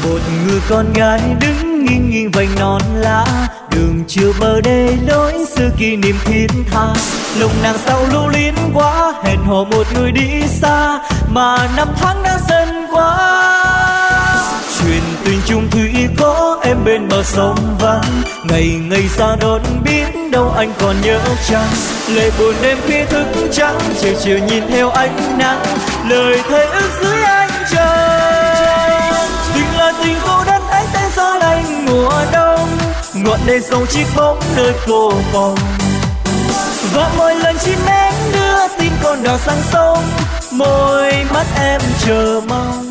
Một người con gái đứng nghiêng nghiêng vành non lá, đường chiều bờ đê lối xưa kỷ niệm thiết tha. Lòng nàng sao lưu luyến quá, hẹn hò một người đi xa, mà năm tháng đã dần qua. Chuyện tình chung thủy có em bên bờ sông vắng, ngày ngày xa đón biết đâu anh còn nhớ chăng. Lệ buồn đêm khi thức trắng, chiều chiều nhìn theo ánh nắng, lời thề ước dưới ánh trời. Tình là tình cô đơn ấy tay gió lạnh mùa đông, ngọn đèn sông chiếc bóng nơi cô phòng. Và mỗi lần chim én đưa tin con đò sang sông, môi mắt em chờ mong.